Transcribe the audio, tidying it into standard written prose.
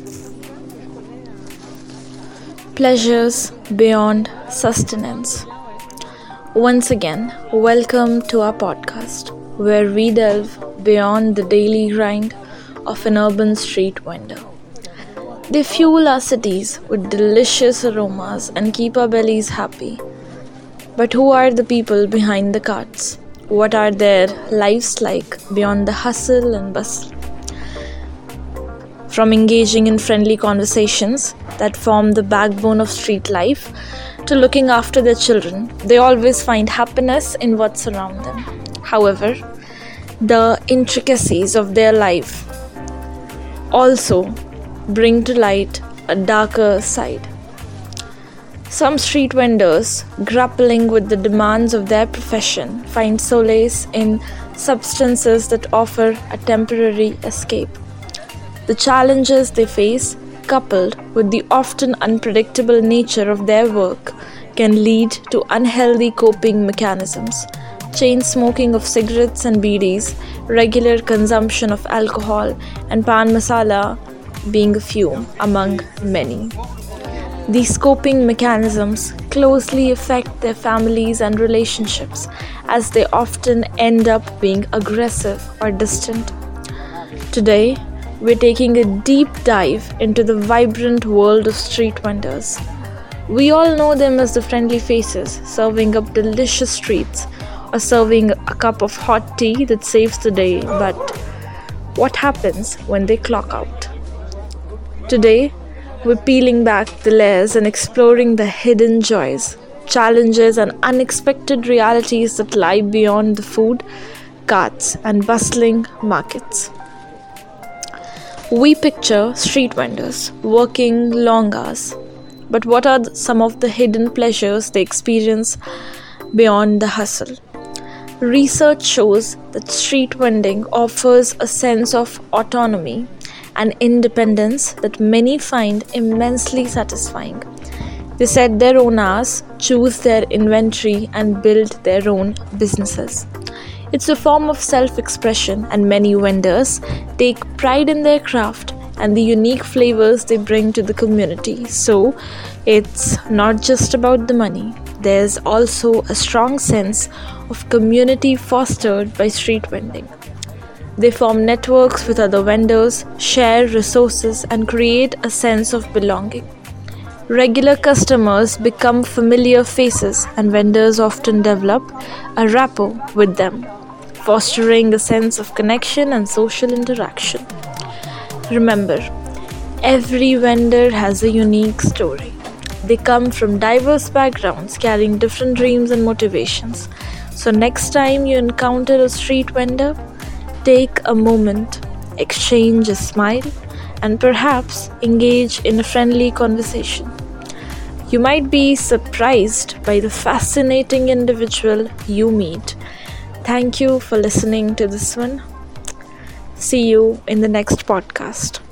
Pleasures beyond sustenance. Once again, welcome to our podcast where we delve beyond the daily grind of an urban street vendor. They fuel our cities with delicious aromas and keep our bellies happy. But who are the people behind the carts? What are their lives like beyond the hustle and bustle? From engaging in friendly conversations that form the backbone of street life to looking after their children, they always find happiness in what's around them. However, the intricacies of their life also bring to light a darker side. Some street vendors, grappling with the demands of their profession, find solace in substances that offer a temporary escape. The challenges they face, coupled with the often unpredictable nature of their work, can lead to unhealthy coping mechanisms. Chain smoking of cigarettes and bidis, regular consumption of alcohol, and pan masala being a few among many. These coping mechanisms closely affect their families and relationships, as they often end up being aggressive or distant. Today, we're taking a deep dive into the vibrant world of street vendors. We all know them as the friendly faces serving up delicious treats or serving a cup of hot tea that saves the day, but what happens when they clock out? Today, we're peeling back the layers and exploring the hidden joys, challenges, and unexpected realities that lie beyond the food, carts, and bustling markets. We picture street vendors working long hours, but what are some of the hidden pleasures they experience beyond the hustle? Research shows that street vending offers a sense of autonomy and independence that many find immensely satisfying. They set their own hours, choose their inventory, and build their own businesses. It's a form of self-expression, and many vendors take pride in their craft and the unique flavors they bring to the community. So, it's not just about the money. There's also a strong sense of community fostered by street vending. They form networks with other vendors, share resources, and create a sense of belonging. Regular customers become familiar faces, and vendors often develop a rapport with them, fostering a sense of connection and social interaction. Remember, every vendor has a unique story. They come from diverse backgrounds, carrying different dreams and motivations. So next time you encounter a street vendor, take a moment, exchange a smile, and perhaps engage in a friendly conversation. You might be surprised by the fascinating individual you meet. Thank you for listening to this one. See you in the next podcast.